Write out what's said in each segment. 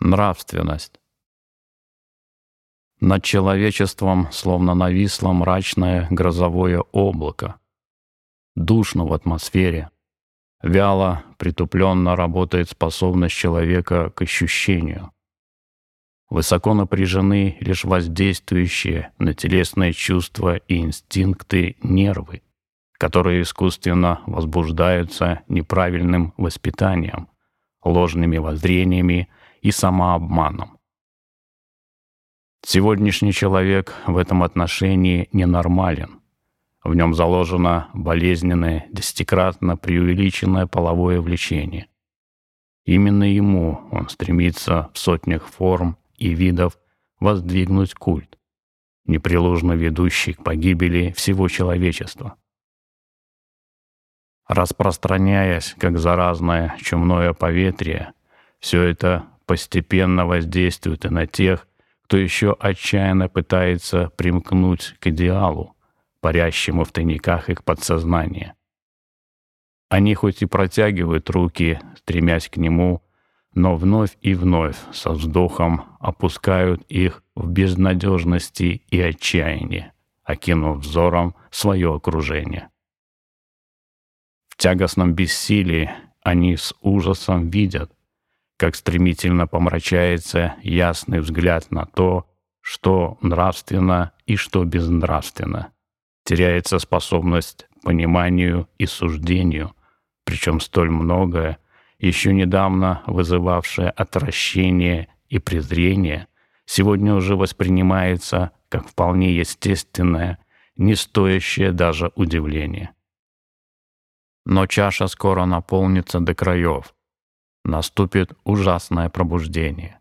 Нравственность. Над человечеством словно нависло мрачное грозовое облако. Душно в атмосфере. Вяло, притупленно работает способность человека к ощущению. Высоко напряжены лишь воздействующие на телесные чувства и инстинкты нервы, которые искусственно возбуждаются неправильным воспитанием, ложными воззрениями и самообманом. Сегодняшний человек в этом отношении ненормален. В нем заложено болезненное, десятикратно преувеличенное половое влечение. Именно ему он стремится в сотнях форм и видов воздвигнуть культ, непреложно ведущий к погибели всего человечества. Распространяясь, как заразное чумное поветрие, все это постепенно воздействует и на тех, кто еще отчаянно пытается примкнуть к идеалу, парящему в тайниках их подсознания. Они хоть и протягивают руки, стремясь к нему, но вновь и вновь со вздохом опускают их в безнадежности и отчаянии, окинув взором свое окружение. В тягостном бессилии они с ужасом видят, как стремительно помрачается ясный взгляд на то, что нравственно и что безнравственно. Теряется способность к пониманию и суждению, причем столь многое, еще недавно вызывавшее отвращение и презрение, сегодня уже воспринимается как вполне естественное, не стоящее даже удивления. Но чаша скоро наполнится до краев. Наступит ужасное пробуждение.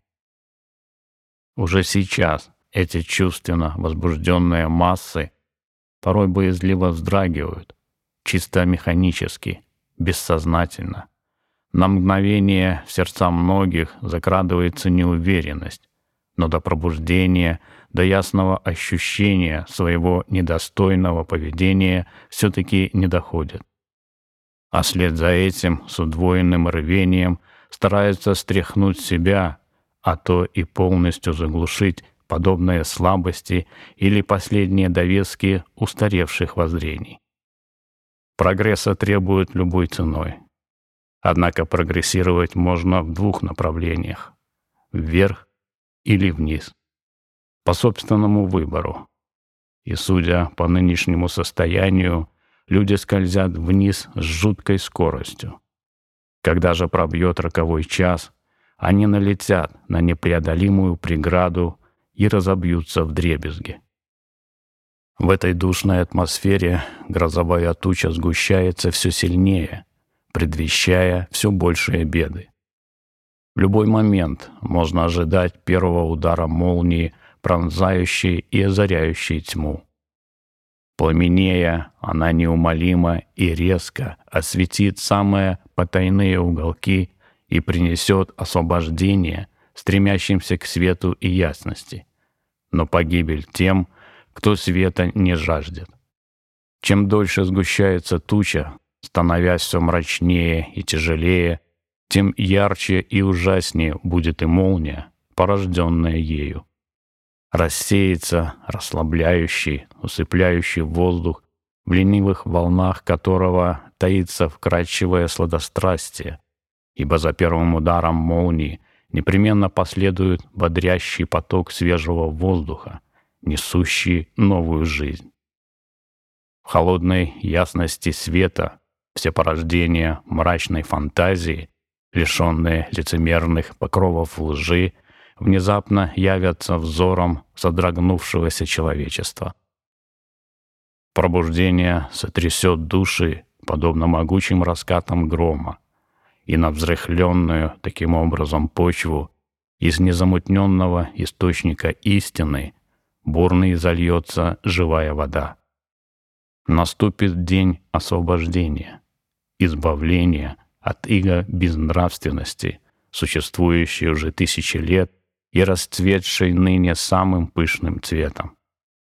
Уже сейчас эти чувственно возбужденные массы порой боязливо вздрагивают, чисто механически, бессознательно. На мгновение в сердца многих закрадывается неуверенность, но до пробуждения, до ясного ощущения своего недостойного поведения все-таки не доходит. А вслед за этим с удвоенным рвением стараются стряхнуть себя, а то и полностью заглушить подобные слабости или последние довески устаревших воззрений. Прогресса требует любой ценой. Однако прогрессировать можно в двух направлениях — вверх или вниз, по собственному выбору. И, судя по нынешнему состоянию, люди скользят вниз с жуткой скоростью. Когда же пробьет роковой час, они налетят на непреодолимую преграду и разобьются вдребезги. В этой душной атмосфере грозовая туча сгущается все сильнее, предвещая все большие беды. В любой момент можно ожидать первого удара молнии, пронзающей и озаряющей тьму. Пламенея, она неумолимо и резко осветит самые потайные уголки и принесет освобождение стремящимся к свету и ясности, но погибель тем, кто света не жаждет. Чем дольше сгущается туча, становясь все мрачнее и тяжелее, тем ярче и ужаснее будет и молния, порожденная ею. Рассеется расслабляющий, усыпляющий воздух, в ленивых волнах которого таится вкрадчивое сладострастие, ибо за первым ударом молнии непременно последует бодрящий поток свежего воздуха, несущий новую жизнь. В холодной ясности света все порождения мрачной фантазии, лишенные лицемерных покровов лжи, внезапно явятся взором содрогнувшегося человечества. Пробуждение сотрясет души, подобно могучим раскатам грома, и на взрыхленную таким образом почву из незамутненного источника истины бурно изольется живая вода. Наступит день освобождения, избавления от иго безнравственности, существующей уже тысячи лет и расцветшей ныне самым пышным цветом.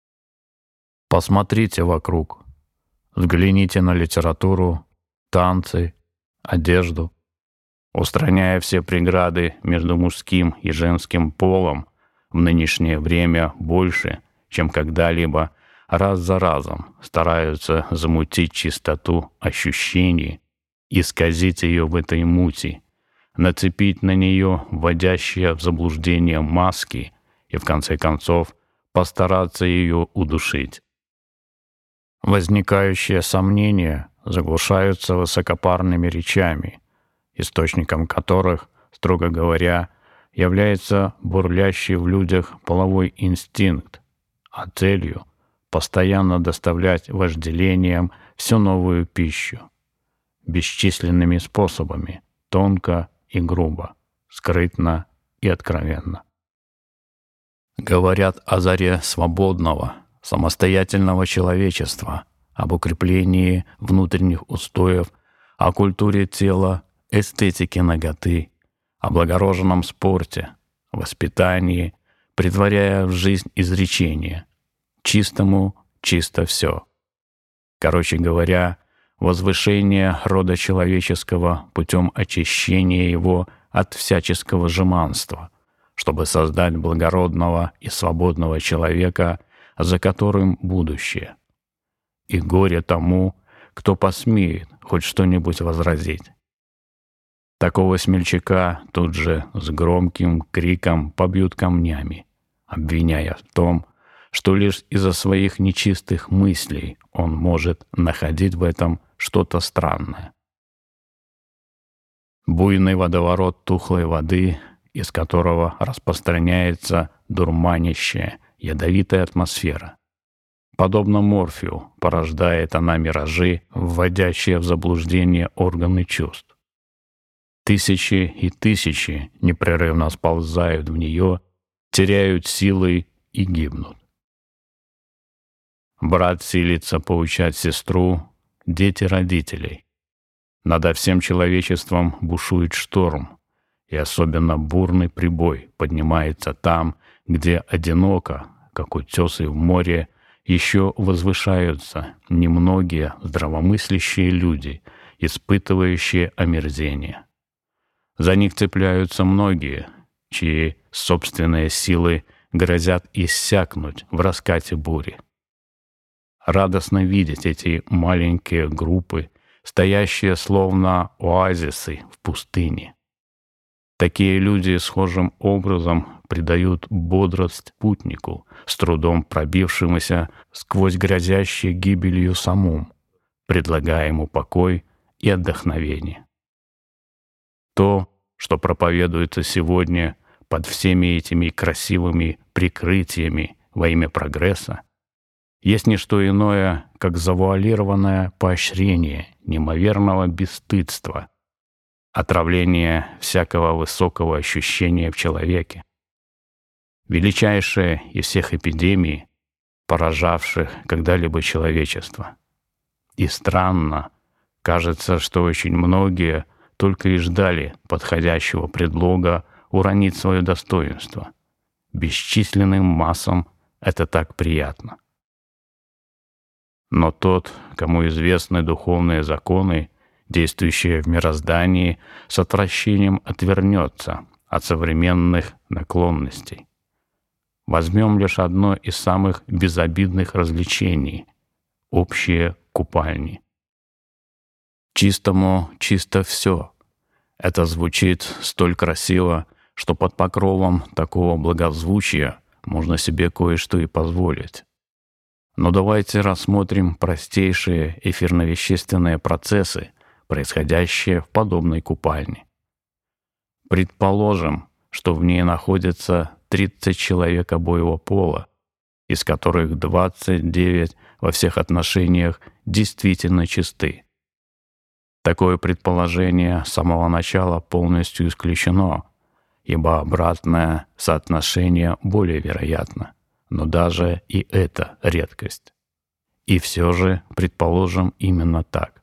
Посмотрите вокруг, взгляните на литературу, танцы, одежду. устраняя все преграды между мужским и женским полом, в нынешнее время больше, чем когда-либо, раз за разом стараются замутить чистоту ощущений, исказить ее в этой мути, нацепить на нее вводящие в заблуждение маски и, в конце концов, постараться ее удушить. Возникающие сомнения заглушаются высокопарными речами, источником которых, строго говоря, является бурлящий в людях половой инстинкт, а целью — постоянно доставлять вожделениям все новую пищу, бесчисленными способами, тонко и грубо, скрытно и откровенно. Говорят о заре свободного, самостоятельного человечества, об укреплении внутренних устоев, о культуре тела, эстетике наготы, о благороженном спорте, воспитании, претворяя в жизнь изречение: чистому чисто все. Короче говоря, возвышение рода человеческого путем очищения его от всяческого жеманства, чтобы создать благородного и свободного человека, за которым будущее. И горе тому, кто посмеет хоть что-нибудь возразить. Такого смельчака тут же с громким криком побьют камнями, обвиняя в том, что лишь из-за своих нечистых мыслей он может находить в этом что-то странное. Буйный водоворот тухлой воды, из которого распространяется дурманящая, ядовитая атмосфера. Подобно морфию порождает она миражи, вводящие в заблуждение органы чувств. Тысячи и тысячи непрерывно сползают в нее, теряют силы и гибнут. Брат силится поучать сестру, дети родителей. Надо всем человечеством бушует шторм, и особенно бурный прибой поднимается там, где одиноко, как утесы в море, еще возвышаются немногие здравомыслящие люди, испытывающие омерзение. За них цепляются многие, чьи собственные силы грозят иссякнуть в раскате бури. Радостно видеть эти маленькие группы, стоящие словно оазисы в пустыне. Такие люди схожим образом придают бодрость путнику, с трудом пробившемуся сквозь грозящий гибелью самум, предлагая ему покой и отдохновение. То, что проповедуется сегодня под всеми этими красивыми прикрытиями во имя прогресса, есть не что иное, как завуалированное поощрение неимоверного бесстыдства, отравление всякого высокого ощущения в человеке. Величайшая из всех эпидемий, поражавших когда-либо человечество. И странно, кажется, что очень многие только и ждали подходящего предлога уронить свое достоинство. Бесчисленным массам это так приятно. Но тот, кому известны духовные законы, действующие в мироздании, с отвращением отвернется от современных наклонностей. Возьмем лишь одно из самых безобидных развлечений — общие купальни. Чистому чисто все. Это звучит столь красиво, что под покровом такого благозвучия можно себе кое-что и позволить. Но давайте рассмотрим простейшие эфирно-вещественные процессы, происходящие в подобной купальне. Предположим, что в ней находится 30 человек обоего пола, из которых 29 во всех отношениях действительно чисты. Такое предположение с самого начала полностью исключено, ибо обратное соотношение более вероятно, но даже и это редкость. И все же предположим именно так.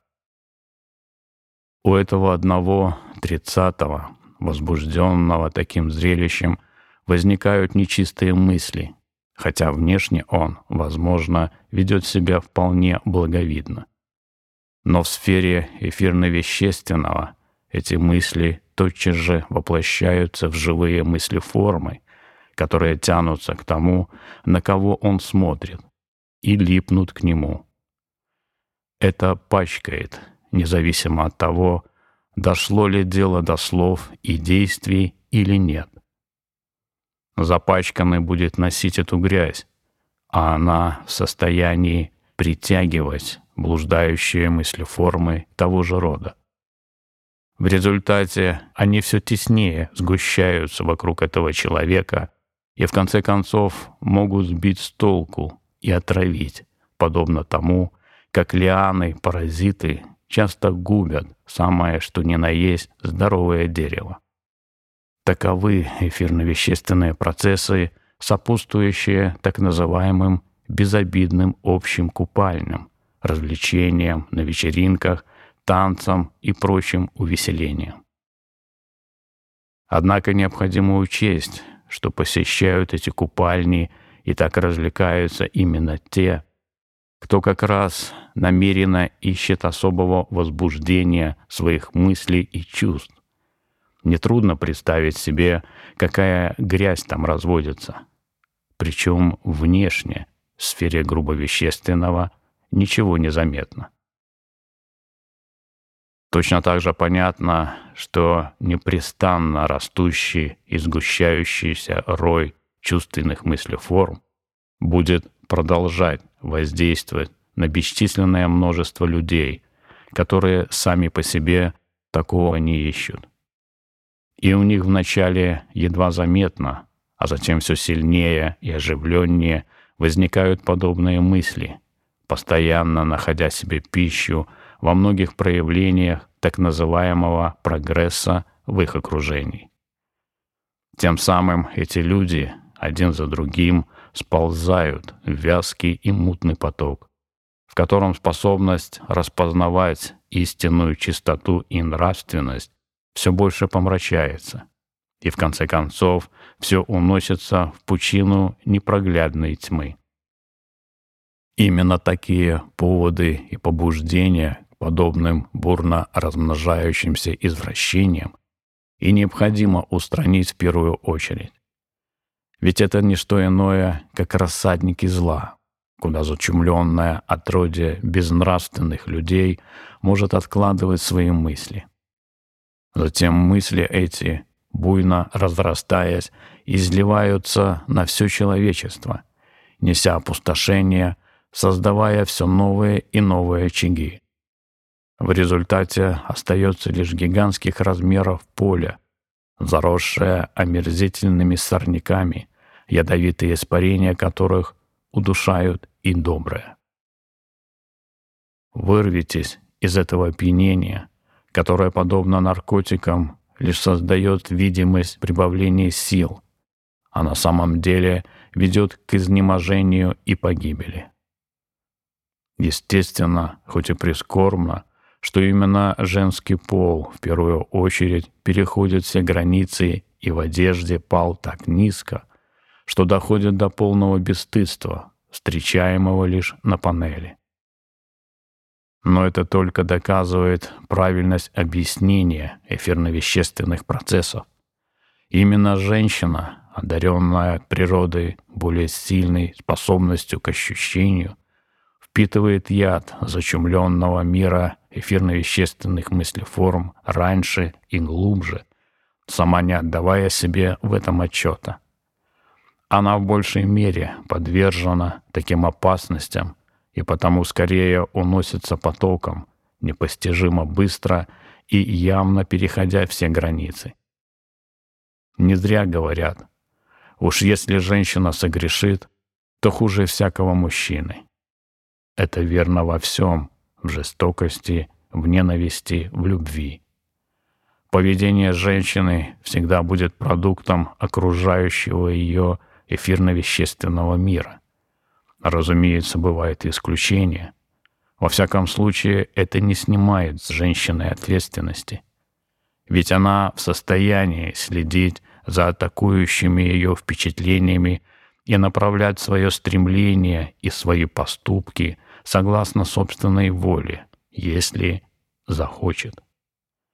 У этого одного 30-го, возбужденного таким зрелищем, возникают нечистые мысли, хотя внешне он, возможно, ведет себя вполне благовидно. Но в сфере эфирно-вещественного эти мысли тотчас же воплощаются в живые мыслеформы, которые тянутся к тому, на кого он смотрит, и липнут к нему. Это пачкает, независимо от того, дошло ли дело до слов и действий или нет. Запачканный будет носить эту грязь, а она в состоянии притягивать блуждающие мыслеформы того же рода. В результате они все теснее сгущаются вокруг этого человека и в конце концов могут сбить с толку и отравить, подобно тому, как лианы-паразиты часто губят самое что ни на есть здоровое дерево. Таковы эфирно-вещественные процессы, сопутствующие так называемым безобидным общим купальням, развлечениям на вечеринках, танцам и прочим увеселениям. Однако необходимо учесть, что посещают эти купальни и так развлекаются именно те, кто как раз намеренно ищет особого возбуждения своих мыслей и чувств. Нетрудно представить себе, какая грязь там разводится. Причем внешне, в сфере грубовещественного, ничего не заметно. Точно так же понятно, что непрестанно растущий и сгущающийся рой чувственных мыслеформ будет продолжать воздействовать на бесчисленное множество людей, которые сами по себе такого не ищут. И у них вначале едва заметно, а затем все сильнее и оживленнее возникают подобные мысли, постоянно находя себе пищу во многих проявлениях так называемого прогресса в их окружении. Тем самым эти люди один за другим сползают в вязкий и мутный поток, в котором способность распознавать истинную чистоту и нравственность все больше помрачается, и в конце концов все уносится в пучину непроглядной тьмы. Именно такие поводы и побуждения к подобным бурно размножающимся извращениям и необходимо устранить в первую очередь. Ведь это не что иное, как рассадники зла, куда зачумленное отродье безнравственных людей может откладывать свои мысли. Затем мысли эти, буйно разрастаясь, изливаются на все человечество, неся опустошение, создавая все новые и новые очаги. В результате остается лишь гигантских размеров поле, заросшее омерзительными сорняками, ядовитые испарения которых удушают и доброе. Вырвитесь из этого опьянения, которое, подобно наркотикам, лишь создает видимость прибавления сил, а на самом деле ведет к изнеможению и погибели. Естественно, хоть и прискорбно, что именно женский пол в первую очередь переходит все границы и в одежде пал так низко, что доходит до полного бесстыдства, встречаемого лишь на панели. Но это только доказывает правильность объяснения эфирно-вещественных процессов. Именно женщина, одаренная от природы более сильной способностью к ощущению, впитывает яд зачумленного мира эфирно-вещественных мыслеформ раньше и глубже, сама не отдавая себе в этом отчета. Она в большей мере подвержена таким опасностям и потому скорее уносится потоком, непостижимо быстро и явно переходя все границы. Не зря говорят, уж если женщина согрешит, то хуже всякого мужчины. Это верно во всем, в жестокости, в ненависти, в любви. Поведение женщины всегда будет продуктом окружающего ее эфирно-вещественного мира. Разумеется, бывают и исключения. Во всяком случае, это не снимает с женщины ответственности. Ведь она в состоянии следить за атакующими ее впечатлениями и направлять свое стремление и свои поступки согласно собственной воле, если захочет.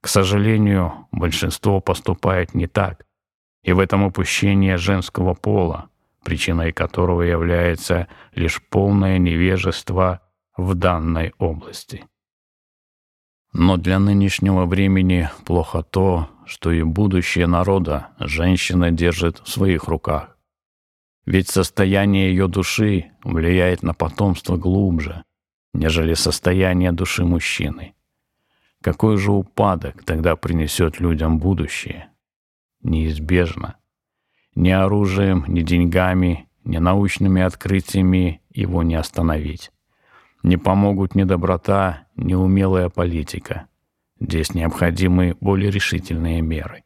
К сожалению, большинство поступает не так, и в этом упущение женского пола, причиной которого является лишь полное невежество в данной области. Но для нынешнего времени плохо то, что и будущее народа женщина держит в своих руках. Ведь состояние ее души влияет на потомство глубже, нежели состояние души мужчины. Какой же упадок тогда принесет людям будущее? Неизбежно. Ни оружием, ни деньгами, ни научными открытиями его не остановить. Не помогут ни доброта, ни умелая политика. Здесь необходимы более решительные меры.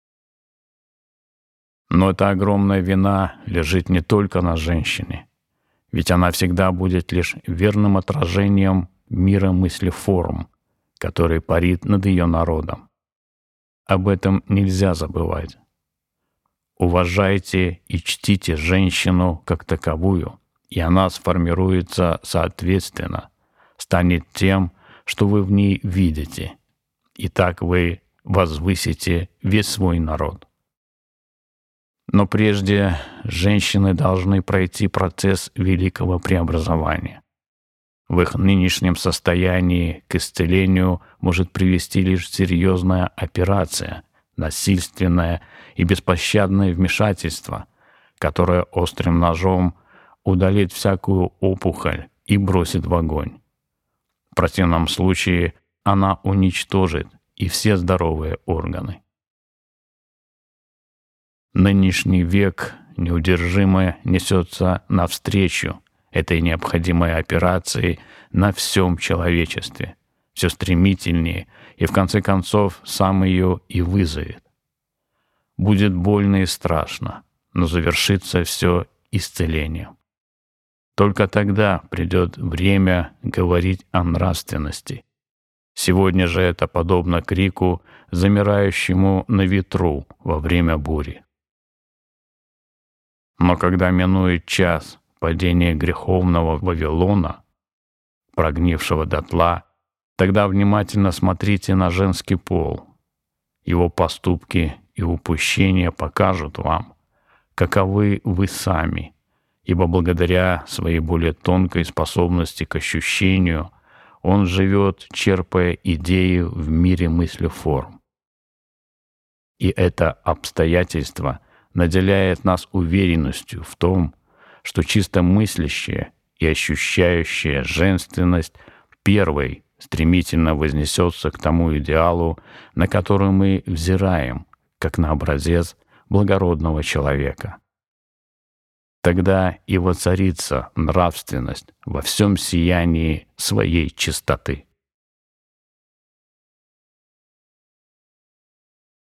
Но эта огромная вина лежит не только на женщине, ведь она всегда будет лишь верным отражением мира мыслеформ, который парит над ее народом. Об этом нельзя забывать. Уважайте и чтите женщину как таковую, и она сформируется соответственно, станет тем, что вы в ней видите, и так вы возвысите весь свой народ. Но прежде женщины должны пройти процесс великого преобразования. В их нынешнем состоянии к исцелению может привести лишь серьезная операция, насильственное и беспощадное вмешательство, которое острым ножом удалит всякую опухоль и бросит в огонь. В противном случае она уничтожит и все здоровые органы. Нынешний век неудержимо несется навстречу этой необходимой операции на всем человечестве, все стремительнее, и в конце концов сам ее и вызовет. Будет больно и страшно, но завершится все исцелением. Только тогда придет время говорить о нравственности. Сегодня же это подобно крику, замирающему на ветру во время бури. Но когда минует час падения греховного Вавилона, прогнившего дотла, тогда внимательно смотрите на женский пол. Его поступки и упущения покажут вам, каковы вы сами, ибо благодаря своей более тонкой способности к ощущению он живет, черпая идеи в мире мыслеформ. И это обстоятельство наделяет нас уверенностью в том, что чисто мыслящая и ощущающая женственность первой стремительно вознесется к тому идеалу, на который мы взираем, как на образец благородного человека. Тогда и воцарится нравственность во всем сиянии своей чистоты.